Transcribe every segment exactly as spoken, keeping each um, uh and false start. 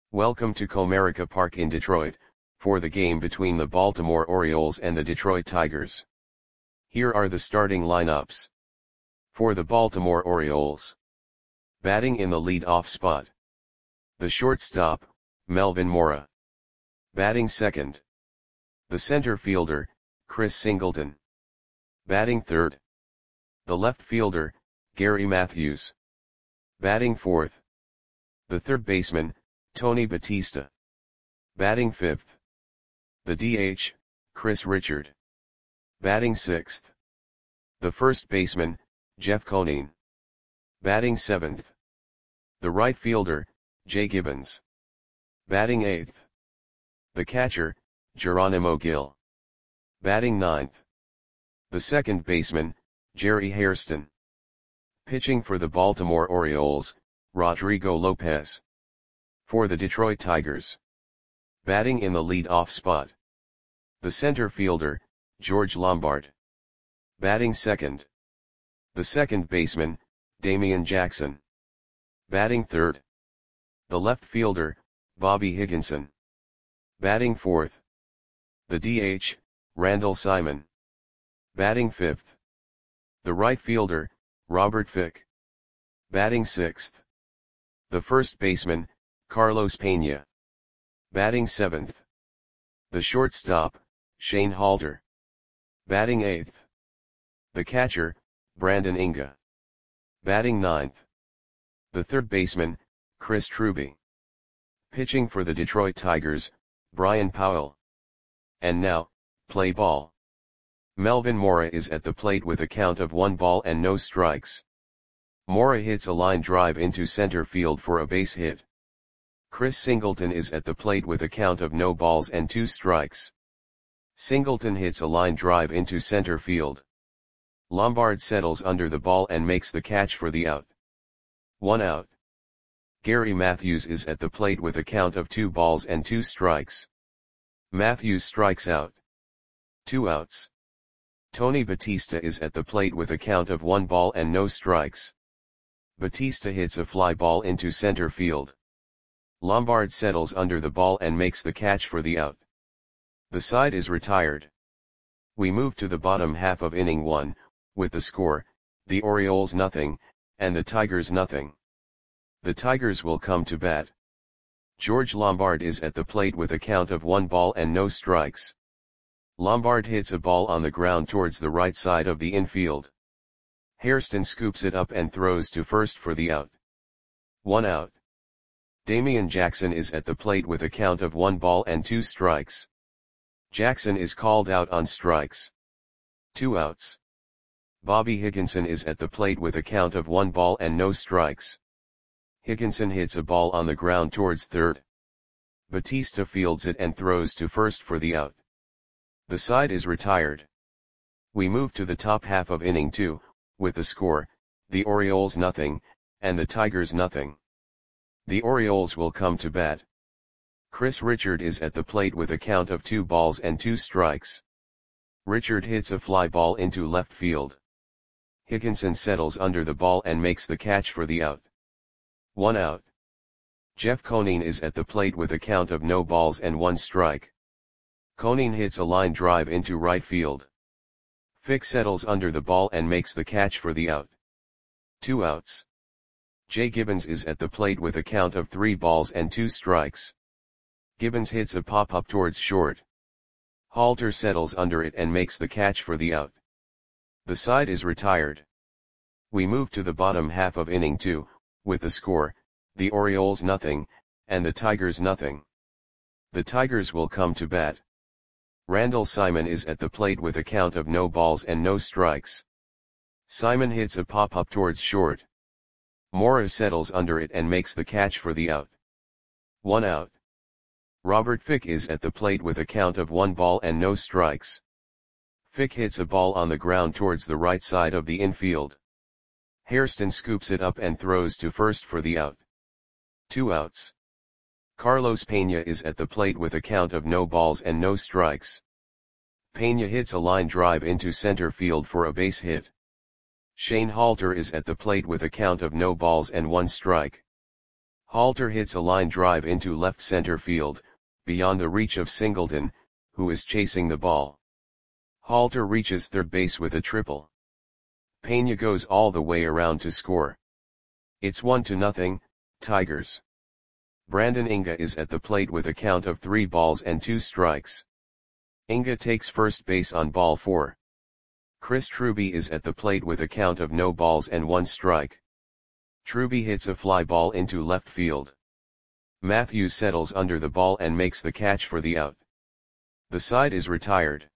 Welcome to Comerica Park in Detroit, for the game between the Baltimore Orioles and the Detroit Tigers. Here are the starting lineups. For the Baltimore Orioles. Batting in the lead-off spot. The shortstop, Melvin Mora. Batting second. The center fielder, Chris Singleton. Batting third. The left fielder, Gary Matthews. Batting fourth. The third baseman, Tony Batista. Batting fifth. The D H, Chris Richard. Batting sixth. The first baseman, Jeff Conine. Batting seventh. The right fielder, Jay Gibbons. Batting eighth. The catcher, Geronimo Gil. Batting ninth. The second baseman, Jerry Hairston. Pitching for the Baltimore Orioles, Rodrigo Lopez. For the Detroit Tigers. Batting in the lead-off spot. The center fielder, George Lombard. Batting second. The second baseman, Damian Jackson. Batting third. The left fielder, Bobby Higginson. Batting fourth. The D H, Randall Simon. Batting fifth. The right fielder, Robert Fick. Batting sixth. The first baseman, Carlos Pena. Batting seventh. The shortstop, Shane Halter. Batting eighth. The catcher, Brandon Inga. Batting ninth. The third baseman, Chris Truby. Pitching for the Detroit Tigers, Brian Powell. And now, play ball. Melvin Mora is at the plate with a count of one ball and no strikes. Mora hits a line drive into center field for a base hit. Chris Singleton is at the plate with a count of no balls and two strikes. Singleton hits a line drive into center field. Lombard settles under the ball and makes the catch for the out. One out. Gary Matthews is at the plate with a count of two balls and two strikes. Matthews strikes out. Two outs. Tony Batista is at the plate with a count of one ball and no strikes. Batista hits a fly ball into center field. Lombard settles under the ball and makes the catch for the out. The side is retired. We move to the bottom half of inning one, with the score, the Orioles nothing, and the Tigers nothing. The Tigers will come to bat. George Lombard is at the plate with a count of one ball and no strikes. Lombard hits a ball on the ground towards the right side of the infield. Hairston scoops it up and throws to first for the out. One out. Damian Jackson is at the plate with a count of one ball and two strikes. Jackson is called out on strikes. Two outs. Bobby Higginson is at the plate with a count of one ball and no strikes. Higginson hits a ball on the ground towards third. Batista fields it and throws to first for the out. The side is retired. We move to the top half of inning two, with the score, the Orioles nothing, and the Tigers nothing. The Orioles will come to bat. Chris Richard is at the plate with a count of two balls and two strikes. Richard hits a fly ball into left field. Higginson settles under the ball and makes the catch for the out. One out. Jeff Conine is at the plate with a count of no balls and one strike. Conine hits a line drive into right field. Fick settles under the ball and makes the catch for the out. Two outs. Jay Gibbons is at the plate with a count of three balls and two strikes. Gibbons hits a pop-up towards short. Halter settles under it and makes the catch for the out. The side is retired. We move to the bottom half of inning two, with the score, the Orioles nothing, and the Tigers nothing. The Tigers will come to bat. Randall Simon is at the plate with a count of no balls and no strikes. Simon hits a pop-up towards short. Mora settles under it and makes the catch for the out. One out. Robert Fick is at the plate with a count of one ball and no strikes. Fick hits a ball on the ground towards the right side of the infield. Hairston scoops it up and throws to first for the out. Two outs. Carlos Pena is at the plate with a count of no balls and no strikes. Pena hits a line drive into center field for a base hit. Shane Halter is at the plate with a count of no balls and one strike. Halter hits a line drive into left center field, beyond the reach of Singleton, who is chasing the ball. Halter reaches third base with a triple. Pena goes all the way around to score. It's one to nothing, Tigers. Brandon Inga is at the plate with a count of three balls and two strikes. Inga takes first base on ball four. Chris Truby is at the plate with a count of no balls and one strike. Truby hits a fly ball into left field. Matthews settles under the ball and makes the catch for the out. The side is retired.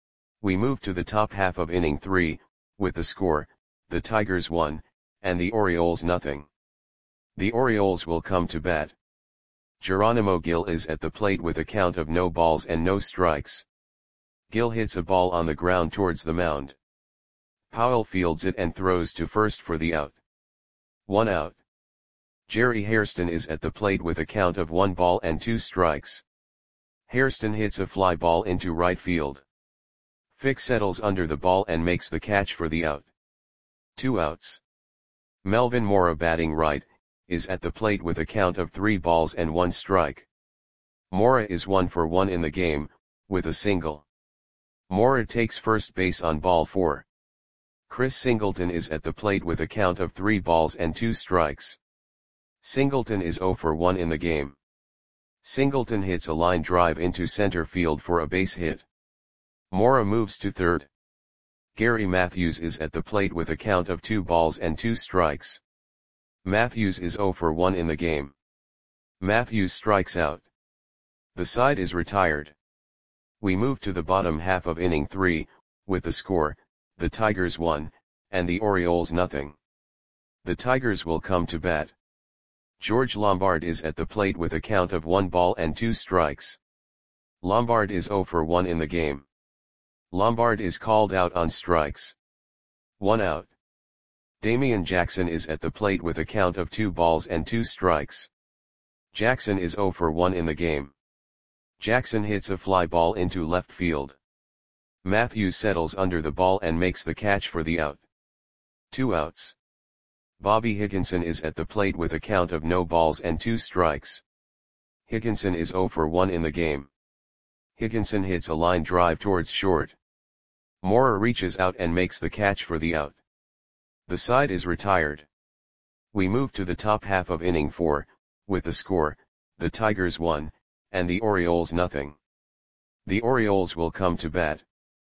We move to the top half of inning three, with the score, the Tigers one, and the Orioles nothing. The Orioles will come to bat. Geronimo Gil is at the plate with a count of no balls and no strikes. Gil hits a ball on the ground towards the mound. Powell fields it and throws to first for the out. One out. Jerry Hairston is at the plate with a count of one ball and two strikes. Hairston hits a fly ball into right field. Fick settles under the ball and makes the catch for the out. Two outs. Melvin Mora, batting right, is at the plate with a count of three balls and one strike. Mora is one for one in the game, with a single. Mora takes first base on ball four. Chris Singleton is at the plate with a count of three balls and two strikes. Singleton is zero for one in the game. Singleton hits a line drive into center field for a base hit. Mora moves to third. Gary Matthews is at the plate with a count of two balls and two strikes. Matthews is zero for one in the game. Matthews strikes out. The side is retired. We move to the bottom half of inning three, with the score, the Tigers one, and the Orioles nothing. The Tigers will come to bat. George Lombard is at the plate with a count of one ball and two strikes. Lombard is zero for one in the game. Lombard is called out on strikes. One out. Damian Jackson is at the plate with a count of two balls and two strikes. Jackson is zero for one in the game. Jackson hits a fly ball into left field. Matthews settles under the ball and makes the catch for the out. Two outs. Bobby Higginson is at the plate with a count of no balls and two strikes. Higginson is zero for one in the game. Higginson hits a line drive towards short. Mora reaches out and makes the catch for the out. The side is retired. We move to the top half of inning four, with the score, the Tigers one, and the Orioles nothing. The Orioles will come to bat.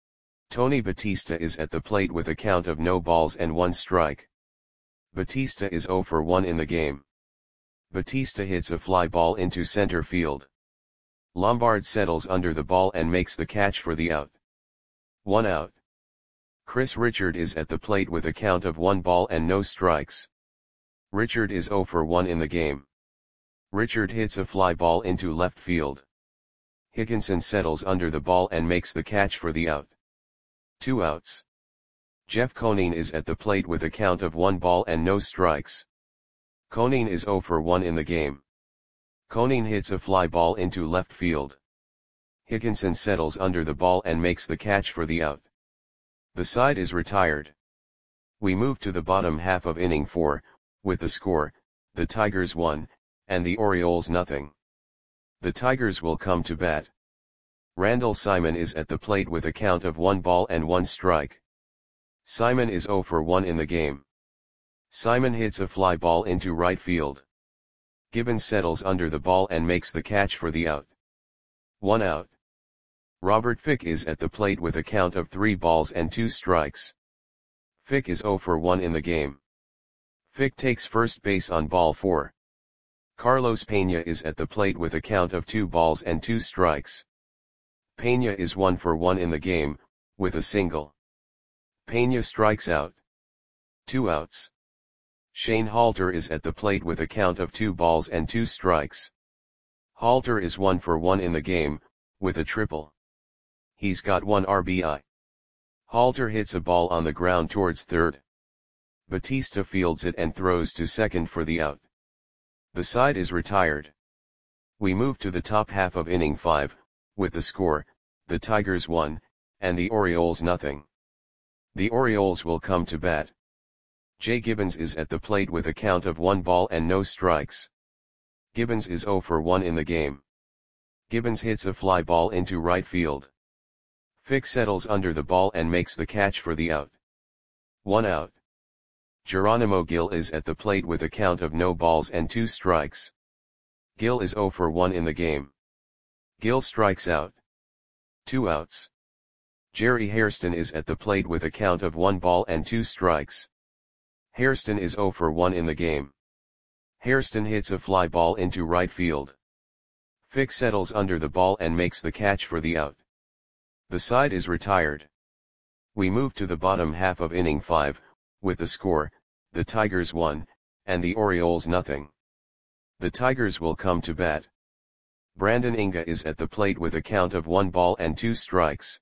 Tony Batista is at the plate with a count of no balls and one strike. Batista is zero for one in the game. Batista hits a fly ball into center field. Lombard settles under the ball and makes the catch for the out. One out. Chris Richard is at the plate with a count of one ball and no strikes. Richard is zero for one in the game. Richard hits a fly ball into left field. Higginson settles under the ball and makes the catch for the out. Two outs. Jeff Conine is at the plate with a count of one ball and no strikes. Conine is zero for one in the game. Conine hits a fly ball into left field. Higginson settles under the ball and makes the catch for the out. The side is retired. We move to the bottom half of inning four, with the score, the Tigers one, and the Orioles nothing. The Tigers will come to bat. Randall Simon is at the plate with a count of one ball and one strike. Simon is zero for one in the game. Simon hits a fly ball into right field. Gibbons settles under the ball and makes the catch for the out. One out. Robert Fick is at the plate with a count of three balls and two strikes. Fick is zero for one in the game. Fick takes first base on ball four. Carlos Pena is at the plate with a count of two balls and two strikes. Pena is one for one in the game, with a single. Pena strikes out. Two outs. Shane Halter is at the plate with a count of two balls and two strikes. Halter is one for one in the game, with a triple. He's got one R B I. Halter hits a ball on the ground towards third. Batista fields it and throws to second for the out. The side is retired. We move to the top half of inning five, with the score, the Tigers one, and the Orioles nothing. The Orioles will come to bat. Jay Gibbons is at the plate with a count of one ball and no strikes. Gibbons is zero for one in the game. Gibbons hits a fly ball into right field. Fick settles under the ball and makes the catch for the out. One out. Geronimo Gil is at the plate with a count of no balls and two strikes. Gil is zero for one in the game. Gil strikes out. Two outs. Jerry Hairston is at the plate with a count of one ball and two strikes. Hairston is zero for one in the game. Hairston hits a fly ball into right field. Fick settles under the ball and makes the catch for the out. The side is retired. We move to the bottom half of inning five, with the score, the Tigers one, and the Orioles nothing. The Tigers will come to bat. Brandon Inga is at the plate with a count of one ball and two strikes.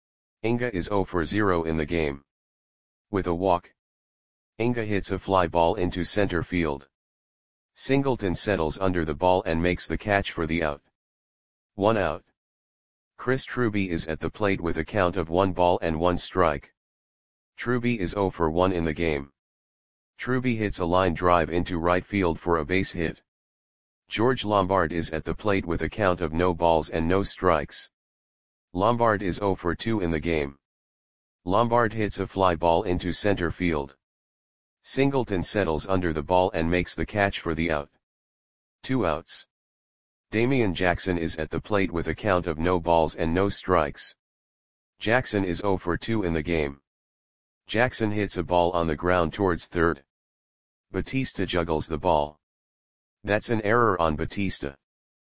Inga is zero for zero in the game. With a walk, Inga hits a fly ball into center field. Singleton settles under the ball and makes the catch for the out. One out. Chris Truby is at the plate with a count of one ball and one strike. Truby is zero for one in the game. Truby hits a line drive into right field for a base hit. George Lombard is at the plate with a count of no balls and no strikes. Lombard is zero for two in the game. Lombard hits a fly ball into center field. Singleton settles under the ball and makes the catch for the out. Two outs. Damian Jackson is at the plate with a count of no balls and no strikes. Jackson is zero for two in the game. Jackson hits a ball on the ground towards third. Batista juggles the ball. That's an error on Batista.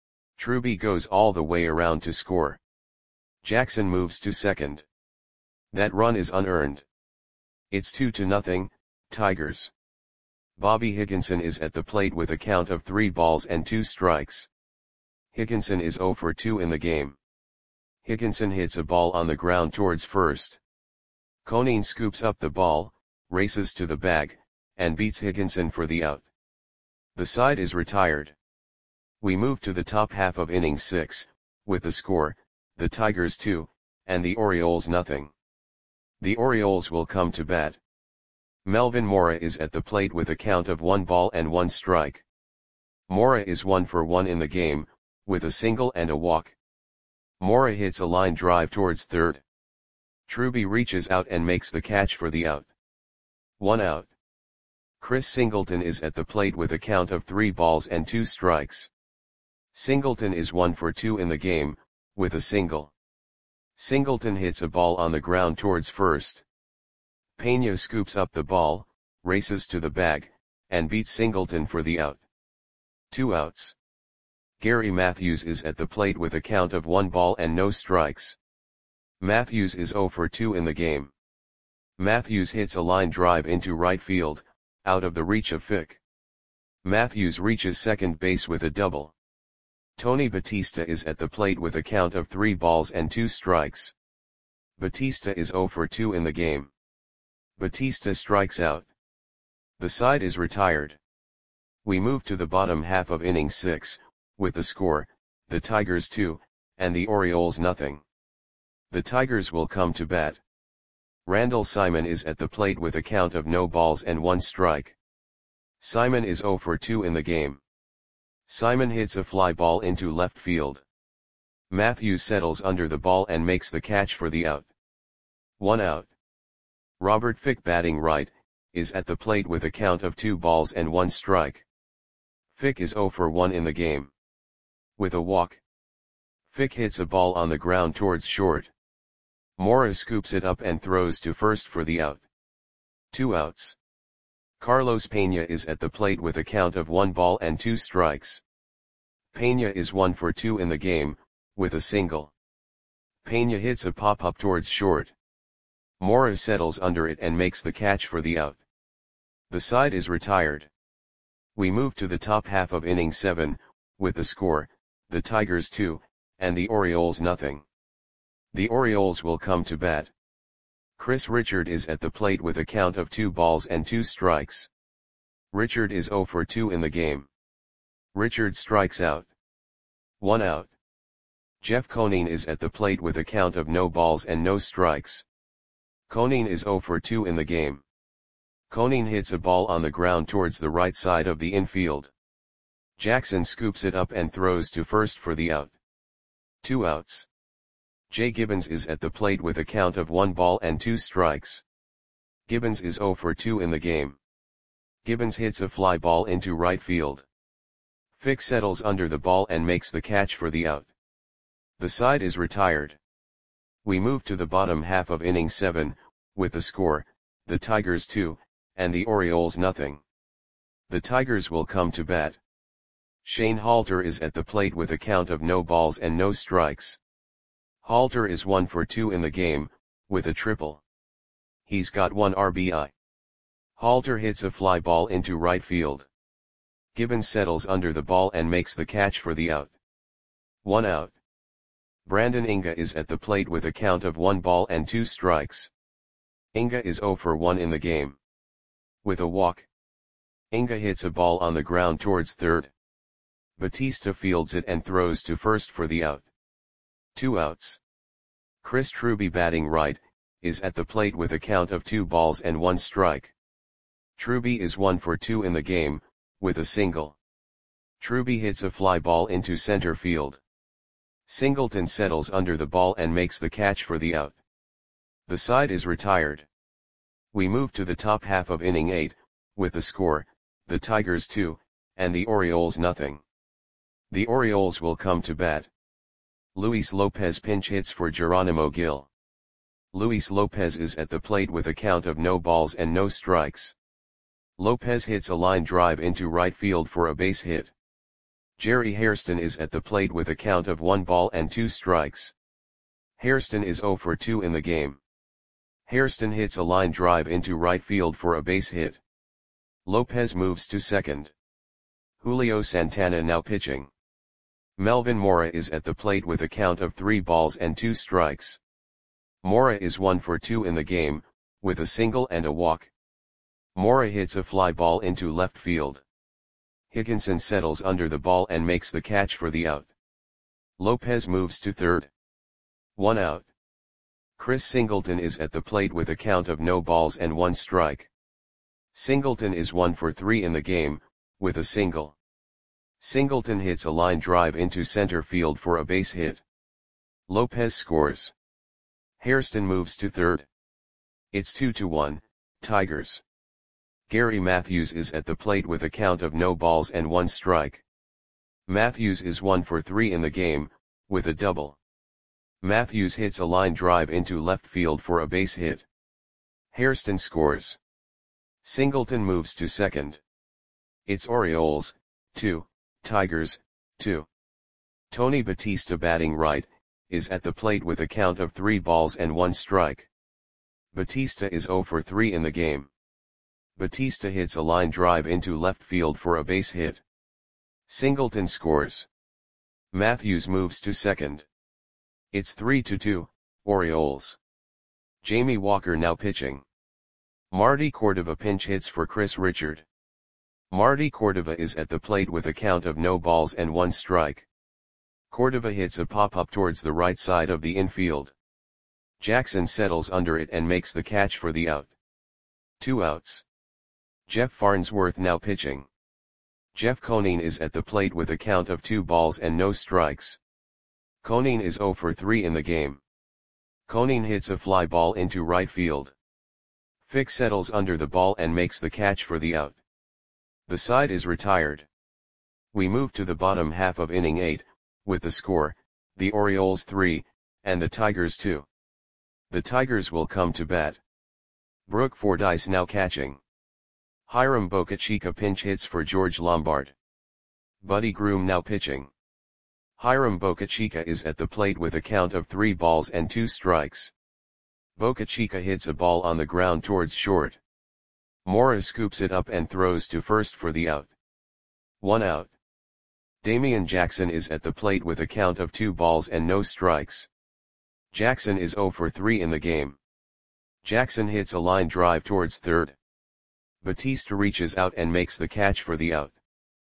Truby goes all the way around to score. Jackson moves to second. That run is unearned. It's two to nothing, Tigers. Bobby Higginson is at the plate with a count of three balls and two strikes. Higginson is zero for two in the game. Higginson hits a ball on the ground towards first. Conine scoops up the ball, races to the bag, and beats Higginson for the out. The side is retired. We move to the top half of inning six, with the score, the Tigers two, and the Orioles nothing. The Orioles will come to bat. Melvin Mora is at the plate with a count of one ball and one strike. Mora is one for one in the game, with a single and a walk. Mora hits a line drive towards third. Truby reaches out and makes the catch for the out. One out. Chris Singleton is at the plate with a count of three balls and two strikes. Singleton is one for two in the game, with a single. Singleton hits a ball on the ground towards first. Pena scoops up the ball, races to the bag, and beats Singleton for the out. Two outs. Gary Matthews is at the plate with a count of one ball and no strikes. Matthews is zero for two in the game. Matthews hits a line drive into right field, out of the reach of Fick. Matthews reaches second base with a double. Tony Batista is at the plate with a count of three balls and two strikes. Batista is zero for two in the game. Batista strikes out. The side is retired. We move to the bottom half of inning six, with the score, the Tigers two, and the Orioles nothing. The Tigers will come to bat. Randall Simon is at the plate with a count of no balls and one strike. Simon is zero for two in the game. Simon hits a fly ball into left field. Matthews settles under the ball and makes the catch for the out. One out. Robert Fick, batting right, is at the plate with a count of two balls and one strike. Fick is zero for one in the game. With a walk, Fick hits a ball on the ground towards short. Mora scoops it up and throws to first for the out. Two outs. Carlos Pena is at the plate with a count of one ball and two strikes. Pena is one for two in the game, with a single. Pena hits a pop-up towards short. Mora settles under it and makes the catch for the out. The side is retired. We move to the top half of inning seven, with the score, the Tigers two, and the Orioles nothing. The Orioles will come to bat. Chris Richard is at the plate with a count of two balls and two strikes. Richard is zero for two in the game. Richard strikes out. One out. Jeff Conine is at the plate with a count of no balls and no strikes. Conine is zero for two in the game. Conine hits a ball on the ground towards the right side of the infield. Jackson scoops it up and throws to first for the out. Two outs. Jay Gibbons is at the plate with a count of one ball and two strikes. Gibbons is oh for two in the game. Gibbons hits a fly ball into right field. Fick settles under the ball and makes the catch for the out. The side is retired. We move to the bottom half of inning seven, with the score, the Tigers two, and the Orioles nothing. The Tigers will come to bat. Shane Halter is at the plate with a count of no balls and no strikes. Halter is one for two in the game, with a triple. He's got one R B I. Halter hits a fly ball into right field. Gibbons settles under the ball and makes the catch for the out. One out. Brandon Inga is at the plate with a count of one ball and two strikes. Inga is oh for one in the game. With a walk. Inga hits a ball on the ground towards third. Batista fields it and throws to first for the out. Two outs. Chris Truby, batting right, is at the plate with a count of two balls and one strike. Truby is one for two in the game, with a single. Truby hits a fly ball into center field. Singleton settles under the ball and makes the catch for the out. The side is retired. We move to the top half of inning eight, with the score, the Tigers two, and the Orioles nothing. The Orioles will come to bat. Luis Lopez pinch hits for Geronimo Gil. Luis Lopez is at the plate with a count of no balls and no strikes. Lopez hits a line drive into right field for a base hit. Jerry Hairston is at the plate with a count of one ball and two strikes. Hairston is oh for two in the game. Hairston hits a line drive into right field for a base hit. Lopez moves to second. Julio Santana now pitching. Melvin Mora is at the plate with a count of three balls and two strikes. Mora is one for two in the game, with a single and a walk. Mora hits a fly ball into left field. Higginson settles under the ball and makes the catch for the out. Lopez moves to third. One out. Chris Singleton is at the plate with a count of no balls and one strike. Singleton is one for three in the game, with a single. Singleton hits a line drive into center field for a base hit. Lopez scores. Hairston moves to third. It's two to one, Tigers. Gary Matthews is at the plate with a count of no balls and one strike. Matthews is one for three in the game, with a double. Matthews hits a line drive into left field for a base hit. Hairston scores. Singleton moves to second. It's Orioles, two, Tigers, two. Tony Batista, batting right, is at the plate with a count of three balls and one strike. Batista is oh for three in the game. Batista hits a line drive into left field for a base hit. Singleton scores. Matthews moves to second. It's three to two, Orioles. Jamie Walker now pitching. Marty Cordova pinch hits for Chris Richard. Marty Cordova is at the plate with a count of no balls and one strike. Cordova hits a pop-up towards the right side of the infield. Jackson settles under it and makes the catch for the out. Two outs. Jeff Farnsworth now pitching. Jeff Conine is at the plate with a count of two balls and no strikes. Conine is oh for three in the game. Conine hits a fly ball into right field. Fick settles under the ball and makes the catch for the out. The side is retired. We move to the bottom half of inning eight, with the score, the Orioles three, and the Tigers two. The Tigers will come to bat. Brooke Fordyce now catching. Hiram Bocachica pinch hits for George Lombard. Buddy Groom now pitching. Hiram Bocachica is at the plate with a count of three balls and two strikes. Bocachica hits a ball on the ground towards short. Mora scoops it up and throws to first for the out. One out. Damian Jackson is at the plate with a count of two balls and no strikes. Jackson is oh for three in the game. Jackson hits a line drive towards third. Batista reaches out and makes the catch for the out.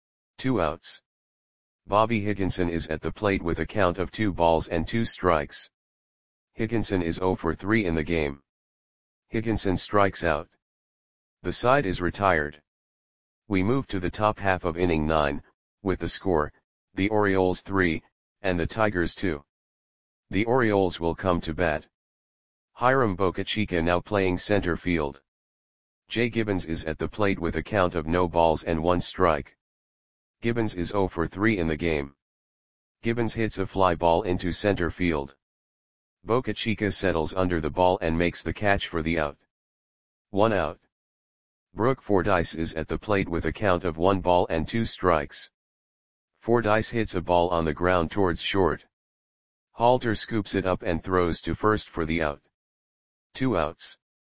Two outs. Bobby Higginson is at the plate with a count of two balls and two strikes. Higginson is oh for three in the game. Higginson strikes out. The side is retired. We move to the top half of inning nine, with the score, the Orioles three, and the Tigers two. The Orioles will come to bat. Hiram Bocachica now playing center field. Jay Gibbons is at the plate with a count of no balls and one strike. Gibbons is zero for three in the game. Gibbons hits a fly ball into center field. Bocachica settles under the ball and makes the catch for the out. One out. Brooke Fordyce is at the plate with a count of one ball and two strikes. Fordyce hits a ball on the ground towards short. Halter scoops it up and throws to first for the out. Two outs.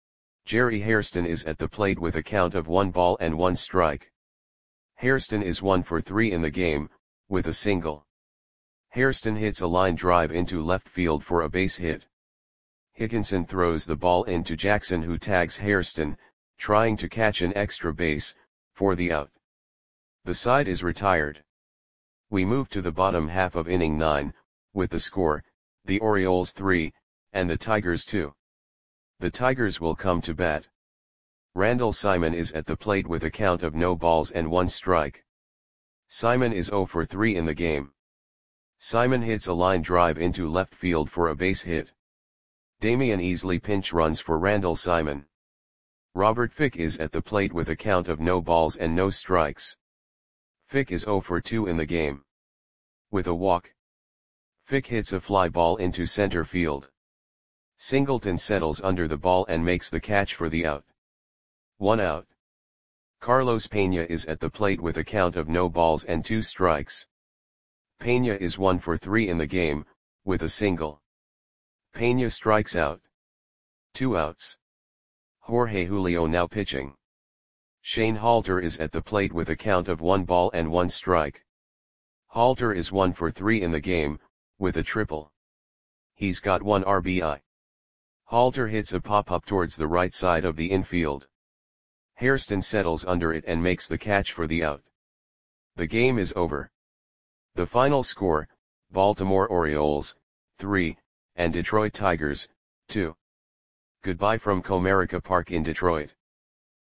Jerry Hairston is at the plate with a count of one ball and one strike. Hairston is one for three in the game, with a single. Hairston hits a line drive into left field for a base hit. Hickinson throws the ball into Jackson, who tags Hairston, trying to catch an extra base, for the out. The side is retired. We move to the bottom half of inning nine, with the score, the Orioles three, and the Tigers two. The Tigers will come to bat. Randall Simon is at the plate with a count of no balls and one strike. Simon is zero for three in the game. Simon hits a line drive into left field for a base hit. Damian Easley pinch runs for Randall Simon. Robert Fick is at the plate with a count of no balls and no strikes. Fick is zero for two in the game. With a walk, Fick hits a fly ball into center field. Singleton settles under the ball and makes the catch for the out. One out. Carlos Pena is at the plate with a count of no balls and two strikes. Pena is one for three in the game, with a single. Pena strikes out. Two outs. Jorge Julio now pitching. Shane Halter is at the plate with a count of one ball and one strike. Halter is one for three in the game, with a triple. He's got one R B I. Halter hits a pop-up towards the right side of the infield. Hairston settles under it and makes the catch for the out. The game is over. The final score, Baltimore Orioles, three, and Detroit Tigers, two. Goodbye from Comerica Park in Detroit.